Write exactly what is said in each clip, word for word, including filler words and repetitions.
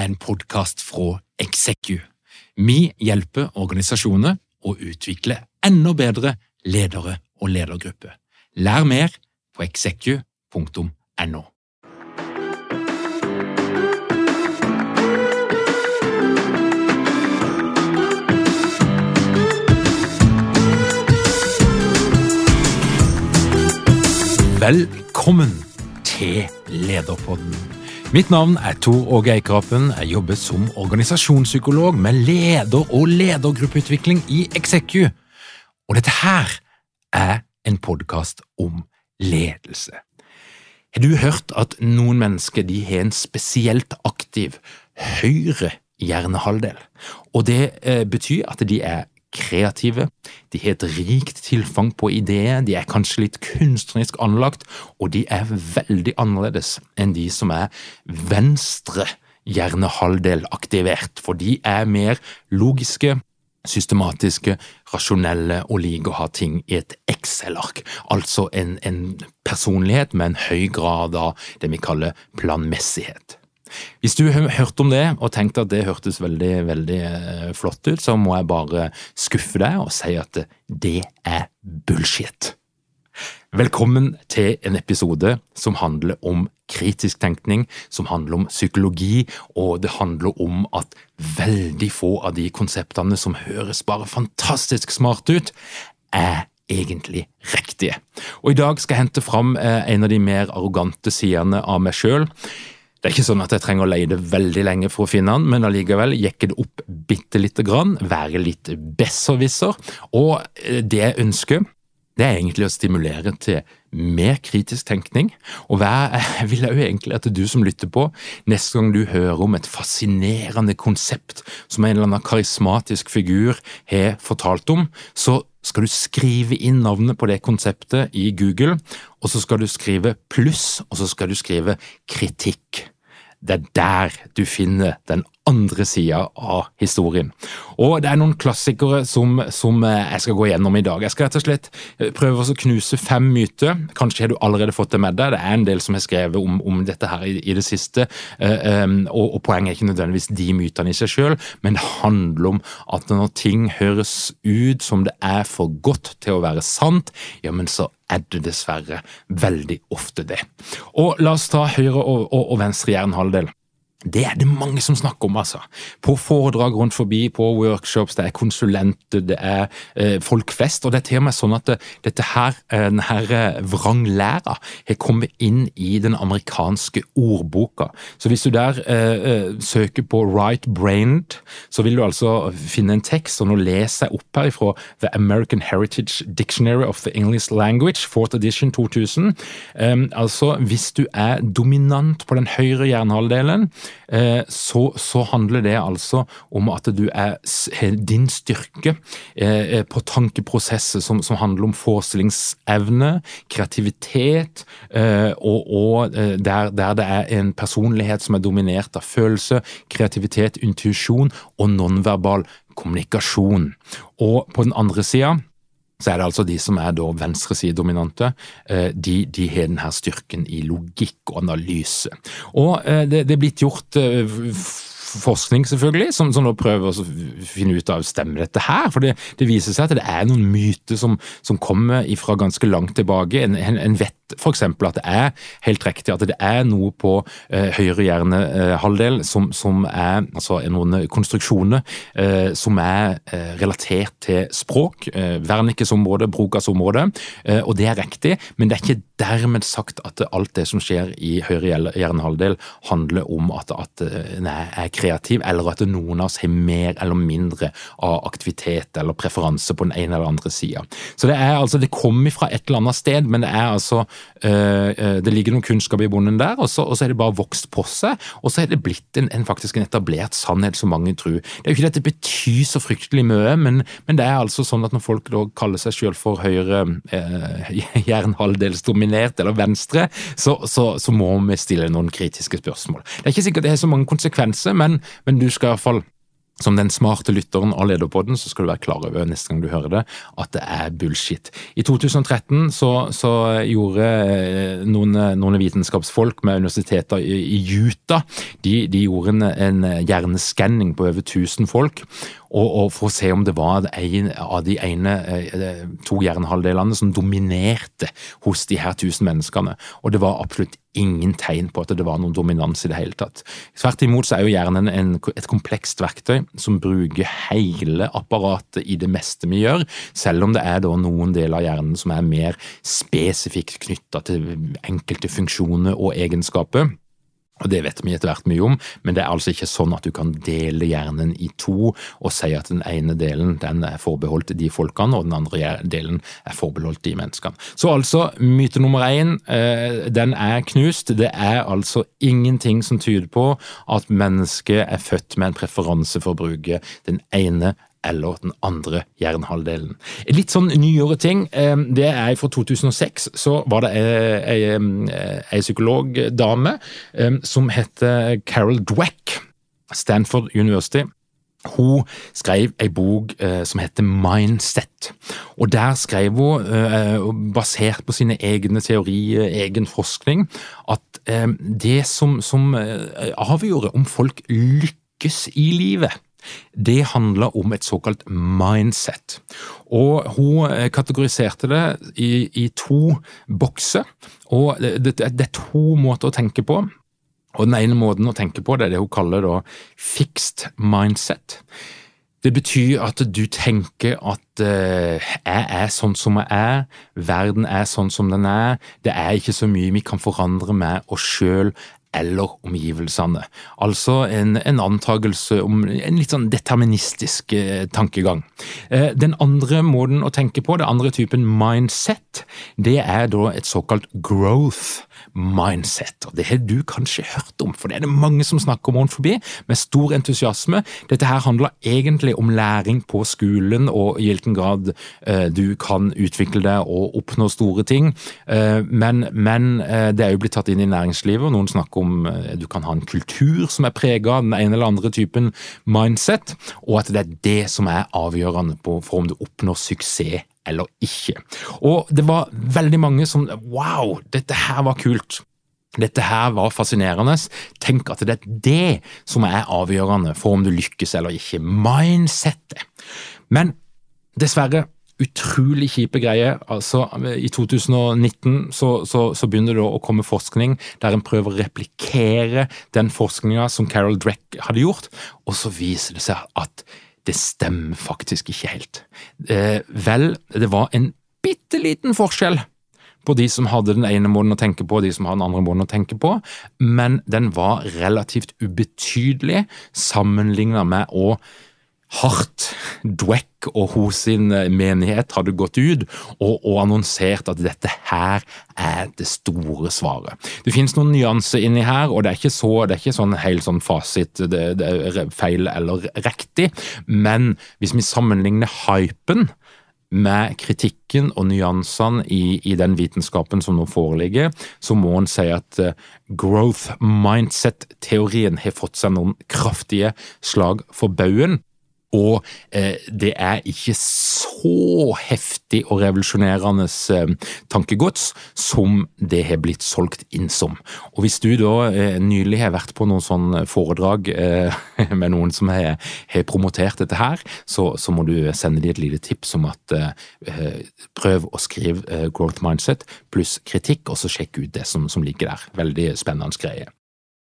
en podcast fra Execu. Vi hjelper organisasjoner å utvikle enda bedre ledere og ledergrupper. Lær mer på execu punktum no. Velkommen til Lederpodden. Mitt navn er Tor Åge Eikerapen. Jeg jobber som organisasjonspsykolog med leder- og ledergruppeutvikling i Execu. Og dette her er en podcast om ledelse. Har du hørt at noen mennesker de har en spesielt aktiv høyre hjernehalvdel? Og det eh, betyr at de er kreative, de har et rikt tilfang på ideer, de er kanskje litt kunstnerisk anlagt, og de er veldig annerledes enn de som er venstre hjernehalvdel aktivert, for de er mer logiske, systematiske, rasjonelle og liker å ha ting i et Excel-ark, altså en, en personlighet med en høy grad av det vi kaller planmessighet. Hvis du har hørt om det og tenkt at det hørtes veldig, veldig flott ut, så må jeg bare skuffe deg og si at det er bullshit. Velkommen til en episode som handler om kritisk tenkning, som handler om psykologi, og det handler om at veldig få av de konseptene som høres bare fantastisk smart ut, er egentlig riktige. Og i dag skal jeg hente fram en av de mer arrogante sidene av meg selv. Det er ikke sånn at jeg trenger å leide veldig lenge for å finne den, men allikevel jekke det opp bitte lite grann, være litt besserwisser, og det jeg ønsker, det er egentlig å stimulere til mer kritisk tenkning, og jeg vil jo egentlig at du som lytter på, neste gang du hører om et fascinerende konsept som en eller annen karismatisk figur har fortalt om, så skal du skrive inn navnet på det konseptet i Google, og så skal du skrive pluss, og så skal du skrive kritikk. Det er der du finner den andre siden av historien. Og det er noen klassikere som, som jeg skal gå gjennom i dag. Jeg skal rett og slett prøve å knuse fem myter. Kanskje har du allerede fått det med deg. Det er en del som har skrevet om, om dette her i, i det siste, uh, um, og, og poenget er ikke nødvendigvis de mytene i seg selv, men det handler om at når ting høres ut som det er for godt til å være sant, ja, men så er det dessverre veldig ofte det. Og la oss ta høyre og, og, og venstre hjernehalvdel. Det er det mange som snakker om, altså. På foredrag rundt forbi, på workshops, det er konsulenter, det er eh, folk flest, og det er til og med sånn at det, dette her, eh, denne her vranglæra har kommet inn i den amerikanske ordboka. Så hvis du der eh, søker på right-brained, så vil du altså finne en tekst, og nå leser jeg opp her fra The American Heritage Dictionary of the English Language, fourth edition two thousand. Um, altså, hvis du er dominant på den høyre hjernehalvdelen, Så, så handler det altså om at du er din styrke eh, på tankeprosesser som, som handler om forestillingsevne, kreativitet, eh, og, og der, der det er en personlighet som er dominert av følelse, kreativitet, intuisjon og nonverbal kommunikasjon. Og på den andre siden, så er det altså de som er da venstresidedominante, de, de har denne styrken i logikk og analyse. Og det, det er blitt gjort forskning selvfølgelig, som, som nå prøver å finne ut av stemmer dette her, for det, det viser seg at det er noen myter som, som kommer fra ganske langt tilbake. En, en, en vet for eksempel at det er helt riktig at det er noe på eh, høyre hjernehalvdel som, som er altså noen konstruksjoner eh, som er eh, relatert til språk, eh, Wernicke's område, Broca's område, eh, og det er riktig, men det er ikke dermed sagt at alt det som skjer i høyre hjernehalvdel handler om at, at en er kreativ, eller at noen av oss har mer eller mindre av aktivitet eller preferanse på den ene eller andre siden. Så det er altså, det kommer fra et eller annet sted, men det er altså Uh, det ligger noen kunnskap i bunnen der, og så, og så er det bare vokst på seg, og så er det blitt en, en faktisk en etablert sannhet som mange tror. Det er jo ikke at det betyr så fryktelig mye, men, men det er altså sånn at når folk da kaller seg selv for høyre uh, hjernehalvdelsdominert eller venstre, så, så, så må vi stille noen kritiske spørsmål. Det er ikke sikkert det har så mange konsekvenser, men, men du skal i hvert fall som den smarte lytteren av Lederpodden, så skal du være klar over neste gang du hører det, at det er bullshit. I to tusen og tretten så, så gjorde noen, noen vitenskapsfolk med universiteter i, i Utah, de, de gjorde en, en hjerneskanning på over tusen folk, og, og for å se om det var en av de ene, to hjernehalvdelene som dominerte hos de her tusen menneskene, og det var absolutt ingen tegn på at det var noen dominans i det hele tatt. Tvert imot så er jo hjernen en, et komplekst verktøy som bruker hele apparatet i det meste vi gjør, selv om det er da noen deler av hjernen som er mer spesifikt knyttet til enkelte funksjoner og egenskaper. Og det vet vi etter hvert mye om, men det er altså ikke sånn at du kan dele hjernen i to og si at den ene delen den er forbeholdt de folkene, og den andre delen er forbeholdt de menneskene. Så altså, myte nummer én, den er knust. Det er altså ingenting som tyder på at mennesket er født med en preferanse for å bruke den ene eller den andre hjernehalvdelen. Litt sånn nyere ting, det er fra to tusen og seks, så var det en psykologdame som heter Carol Dweck, Stanford University. Hun skrev en bok som heter Mindset, og der skrev hun, basert på sine egne teorier, egen forskning, at det som, som avgjorde om folk lykkes i livet, det handler om et såkalt mindset, og hun kategoriserte det i, i to bokser, og det, det, det er to måter å tenke på, og den ene måten å tenke på det er det hun kaller da fixed mindset. Det betyr at du tenker at uh, jeg er sånn som jeg er, verden er sånn som den er, det er ikke så mye vi kan forandre med oss selv, eller omgivelsene. Altså en, en antagelse om en litt sånn deterministisk eh, tankegang. Eh, den andre måten å tenke på, det andre typen mindset, det er da et såkalt growth mindset. Og det har du kanskje hørt om, for det er det mange som snakker om rundt forbi, med stor entusiasme. Dette her handler egentlig om læring på skolen, og i hvilken grad eh, du kan utvikle deg og oppnå store ting. Eh, men men eh, det er jo blitt tatt inn i næringslivet, og noen snakker om du kan ha en kultur som er preget av den ene eller andre typen mindset, og at det er det som er avgjørende på for om du oppnår suksess eller ikke. Og det var veldig mange som, wow, dette her var kult. Dette her var fascinerende. Tenk at det er det som er avgjørende for om du lykkes eller ikke. Mindsetet. Men dessverre, utrolig kjipe greier. Altså, i to tusen og nitten så, så, så begynner det å komme forskning der en prøver å replikere den forskningen som Carol Dweck hadde gjort, og så viser det seg at det stemmer faktisk ikke helt. Eh, vel, det var en bitteliten forskjell på de som hadde den ene måten å tenke på, og de som hadde den andre måten å tenke på, men den var relativt ubetydelig sammenlignet med å hardt Dweck og hos sin menighet hadde gått ut og, og annonsert at dette her er det store svaret. Det finnes noen nyanser inni her, og det er ikke så, det er ikke sånn helt sånn fasit, det, det er feil eller riktig, men hvis vi sammenligner hypen med kritikken og nyansene i, i den vitenskapen som nå foreligger, så må en si at uh, growth mindset-teorien har fått seg noen kraftige slag for baugen, og eh, det er ikke så heftig og revolusjonerende eh, tankegods som det har blitt solgt inn som. Og hvis du da eh, nylig har vært på noen sånn foredrag eh, med noen som har, har promotert dette her, så, så må du sende dem et lite tips om at eh, prøv å skrive eh, growth mindset pluss kritikk, og så sjekk ut det som, som ligger der. Veldig spennende greie.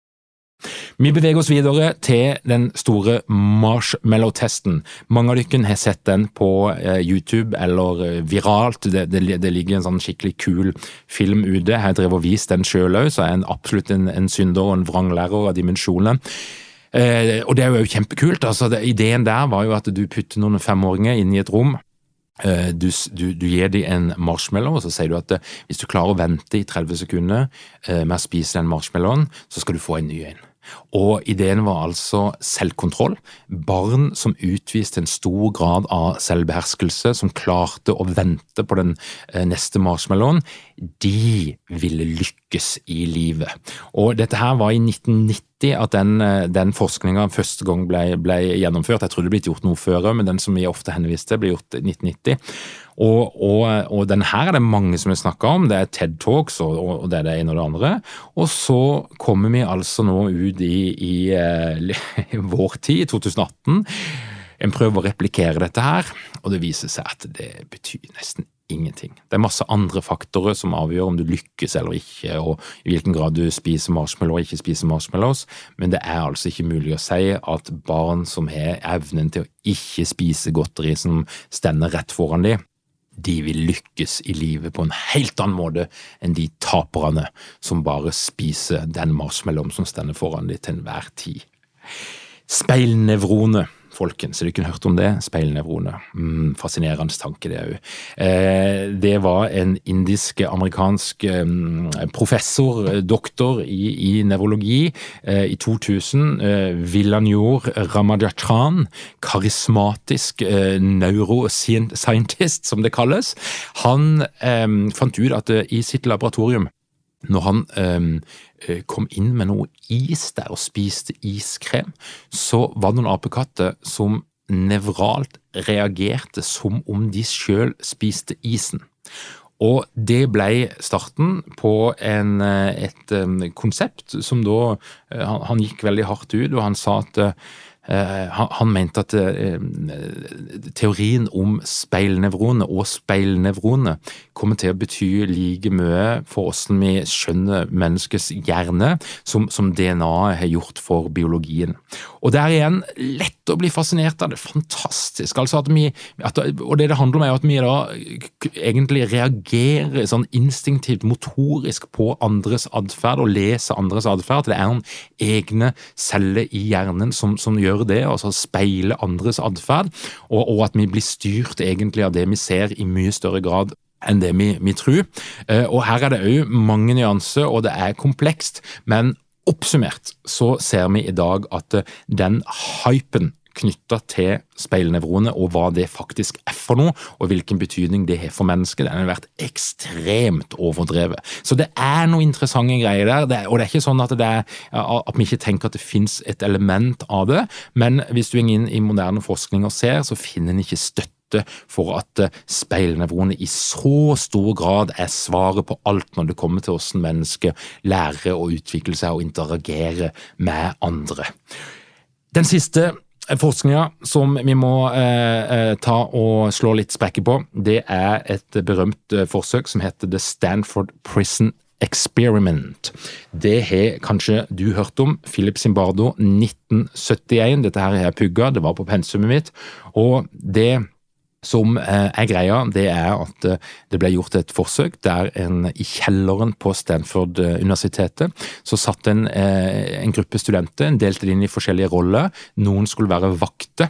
Vi beveger oss videre til den store marshmallow-testen. Mange av dere har sett den på YouTube eller viralt. Det, det, det ligger en sånn skikkelig kul film ute. Jeg har drevet og vist den selv også, så er en absolutt en, en synder og en vranglærer av dimensjoner. Eh, og det er jo kjempekult. Altså, det, ideen der var jo at du putter noen femåringer inn i et rom. Du, du, du gir dem en marshmallow, og så sier du at hvis du klarer å vente i tretti sekunder med å spise den marshmallowen, så skal du få en ny en. Og ideen var altså selvkontroll. Barn som utviste en stor grad av selvbeherskelse, som klarte å vente på den neste marshmallowen, de ville lykkes i livet. Og dette her var i nitten nitti, nitti at den, den forskningen første gang ble, ble gjennomført. Jeg tror det ble gjort noe før, men den som vi ofte henviste ble gjort i nitten nitti. Og, og, og den her er det mange som har snakket om, det er TED Talks og, og det er det ene og det andre. Og så kommer vi altså nå ut i, i, i vår tid, i to tusen atten. En prøver å replikere dette her, og det viser seg at det betyr nesten ingenting. Det er masse andre faktorer som avgjør om du lykkes eller ikke, og i hvilken grad du spiser marshmallow og ikke spiser marshmallows, men det er altså ikke mulig å si at barn som har evnen til å ikke spise godteri som stender rett foran dem, de vil lykkes i livet på en helt annen måte enn de taperne som bare spiser den marshmallowen som stender foran dem til enhver tid. Speilnevrone. Folkens, har du ikke hørt om det? Speilnevrone. Mm, fascinerende tanke det er jo. Eh, det var en indisk-amerikansk eh, professor, doktor i, i nevrologi eh, i to tusen, eh, Vilanur Ramachandran, karismatisk eh, neuroscientist som det kalles. Han eh, fant ut at eh, i sitt laboratorium, når han eh, kom inn med noe is der og spiste iskrem, så var det noen apekatter som nevralt reagerte som om de selv spiste isen. Og det ble starten på en, et konsept som da, han, han gikk veldig hardt ut, og han sa at Uh, han, han mente at uh, teorien om speilnevrone og speilnevrone kommer til å bety like mye for hvordan vi skjønner menneskets hjerne som, som D N A har gjort for biologien. Og det er igjen lett å bli fascinert av det, fantastisk. Altså at vi, at, og det det handler om er at vi da egentlig reagerer sånn instinktivt, motorisk på andres adferd og leser andres adferd. Det er noen egne celler i hjernen som, som gjør det, altså speile andres adferd, og, og at vi blir styrt egentlig av det vi ser i mye større grad enn det vi, vi tror. Og her er det jo mange nyanser, og det er komplekst, men oppsummert så ser vi i dag at den hypen knyttet til speilnevrone og hva det faktisk er for noe, og hvilken betydning det har for mennesket, den har vært ekstremt overdrevet. Så det er noen interessante greier der, det er, og det er ikke sånn at, det er, at vi ikke tenker at det finnes et element av det, men hvis du går inn i moderne forskning og ser, så finner en ikke støtte for at speilnevrone i så stor grad er svaret på alt når det kommer til hvordan mennesker lærer å utvikle seg og interagere med andre. Den siste forskningen som vi må eh, ta og slå litt sprekker på, det er et berømt eh, forsøk som heter The Stanford Prison Experiment. Det har kanskje du hørt om, Philip Zimbardo, nitten syttien, dette her har jeg pugget, det var på pensumet mitt, og det som er greia, det er at det ble gjort et forsøk der en i kjelleren på Stanford-universitetet, så satt en, en gruppe studenter, en delte inn i forskjellige roller, noen skulle være vakter,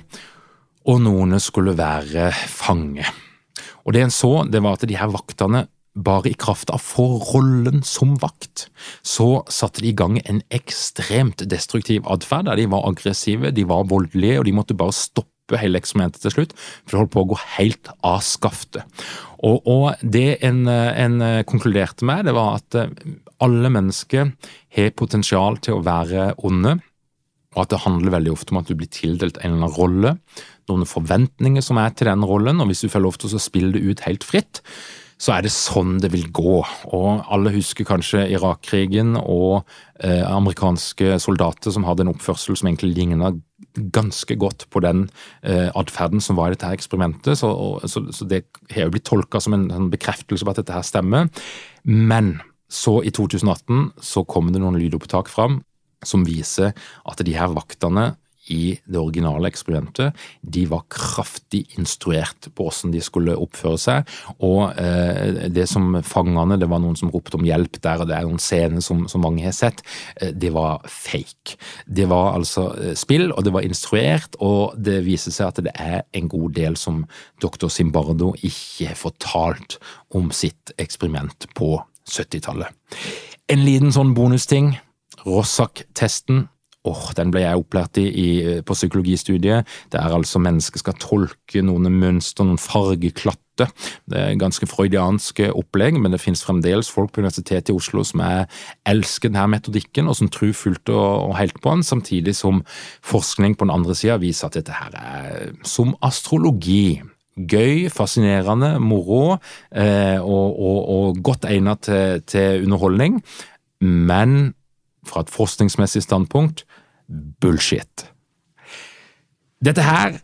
og noen skulle være fange. Og det en så, det var at de her vaktene bare i kraft av for rollen som vakt, så satte de i gang en ekstremt destruktiv adferd, der de var aggressive, de var voldelige, og de måtte bare stoppe hele eksperimentet til slutt, for det holdt på å gå helt av skaftet. Og, og det en, en konkluderte med, det var at alle mennesker har potensial til å være onde, og at det handler veldig ofte om at du blir tildelt en eller annen rolle, noen forventninger som er til den rollen, og hvis du får lov til å spille det ut helt fritt, så er det sånn det vil gå. Og alle husker kanskje Irak-krigen og eh, amerikanske soldater som hadde en oppførsel som egentlig lignet ganske godt på den eh, adferden som var i dette her eksperimentet, så, og, så, så det har jo blitt tolket som en, en bekreftelse på at dette her stemmer. Men så i to tusen atten så kom det noen lydopptak fram som viser at de her vaktene i det originale eksperimentet, de var kraftig instruert på hvordan de skulle oppføre seg, og eh, det som fangene, det var noen som ropte om hjelp der, og det er noen scener som, som mange har sett, eh, det var fake. Det var altså spill, og det var instruert, og det viser seg at det er en god del som doktor Zimbardo ikke har fortalt om sitt eksperiment på syttitallet. En liten sånn bonusting, Rorschach-testen, åh, den ble jeg opplært i, i på psykologistudiet. Det er altså mennesker skal tolke noen mønster, noen fargeklatter. Det er ganske freudianske opplegg, men det finnes fremdeles folk på Universitetet i Oslo som er elsker denne metodikken, og som tror fullt og, og helt på den, samtidig som forskning på den andre siden viser at dette her er som astrologi. Gøy, fascinerende, moro eh, og, og, og godt egnet til, til underholdning, men fra et forskningsmessig standpunkt, bullshit. Dette her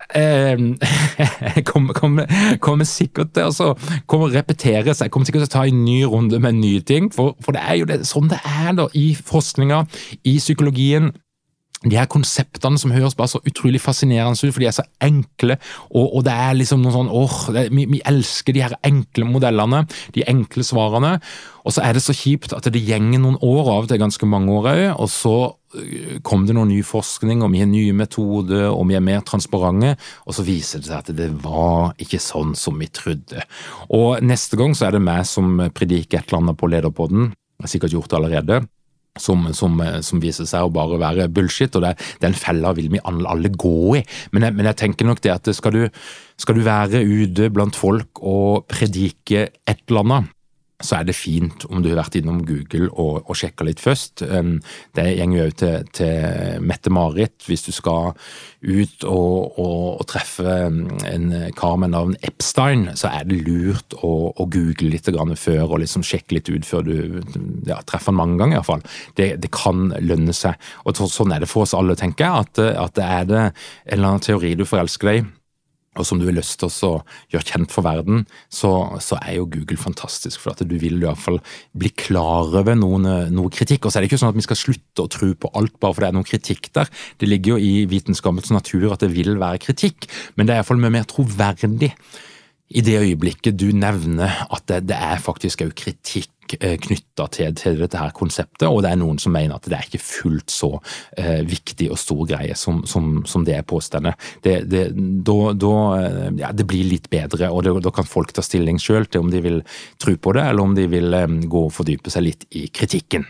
eh, kommer, kommer, kommer sikkert til altså, kommer å repeteres, jeg kommer sikkert til å ta en ny runde med nye ting, for, for det er jo det, sånn det er da i forskninga, i psykologien. De her konseptene som høres bare så utrolig fascinerende ut, for de er så enkle, og, og det er liksom noe sånn, åh, det, vi, vi elsker de her enkle modellene, de enkle svarene, og så er det så kjipt at det gjenger noen år av, det er ganske mange år også, og så kom det noen ny forskning, og vi har nye metoder, og vi er mer transparente, og så viser det seg at det var ikke sånn som vi trodde. Og neste gang så er det meg som prediker et eller annet på Lederpodden, jeg har sikkert gjort det allerede, Som, som, som viser seg å bare være bullshit, og det, den fella vil vi alle gå i. Men jeg, men jeg tenker nok det at skal du, skal du være ute blant folk og predike et eller annet, så er det fint om du har vært innom Google og, og sjekket litt først. Det gjenger jo til, til Mette-Marit, hvis du skal ut og, og, og treffe en kar med navn Epstein, så er det lurt å, å google litt grann før, og liksom sjekke litt ut før du ja, treffer han mange ganger i hvert fall. Det, det kan lønne seg. Og sånn er det for oss alle, tenker jeg, at, at det er det en eller annen teori du forelsker deg, og som du har lyst til å gjøre kjent for verden, så, så er jo Google fantastisk, for at du vil i hvert fall bli klar over noen, noe kritikk. Og så er det ikke sånn at vi skal slutte å tro på alt bare for det er noen kritikk der. Det ligger jo i vitenskapens natur at det vil være kritikk, men det er i hvert fall mye mer troverdig i det øyeblikket du nevner at det, det er faktisk jo kritikk knyttet til, til dette her konseptet, og det er noen som mener at det er ikke fullt så eh, viktig og stor greie som, som, som det er påstående. Det, det, da, da, ja, det blir litt bedre, og det, da kan folk ta stilling selv til om de vil tro på det, eller om de vil eh, gå og fordype seg litt i kritikken.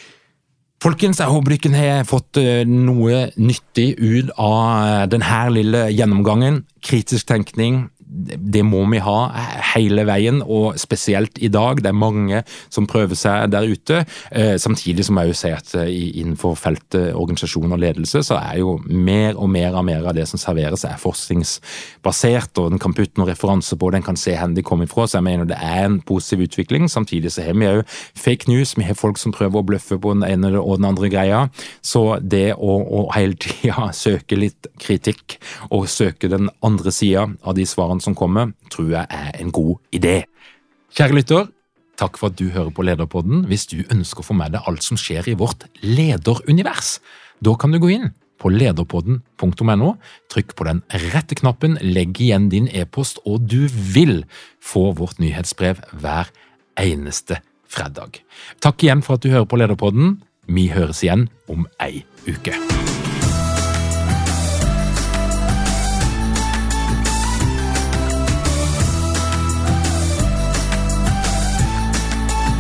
Folkens, jeg håper dere har fått noe nyttig ut av denne lille gjennomgangen. Kritisk tenkning, det må vi ha hele veien, og spesielt i dag. Det er mange som prøver seg der ute. Samtidig som jeg jo sier at innenfor feltet organisasjon og ledelse, så er jo mer og mer og mer av det som serveres er forskningsbasert, og den kan putte noen referanser på, den kan se hvor de kommer ifra, så jeg mener det er en positiv utvikling. Samtidig så har vi jo fake news, vi har folk som prøver å bløffe på den ene og den andre greia, så det å, å hele tiden søke litt kritikk, og søke den andre siden av de svarene som kommer, tror jeg er en god idé. Kjære lytter, takk for at du hører på Lederpodden. Hvis du ønsker å få med deg alt som skjer i vårt lederunivers, da kan du gå inn på lederpodden punktum no, trykk på den rette knappen, legg igjen din e-post, og du vil få vårt nyhetsbrev hver eneste fredag. Takk igjen for at du hører på Lederpodden. Vi høres igjen om ei uke.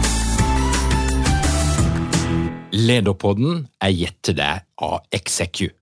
Lederpodden er gitt til deg av Execu.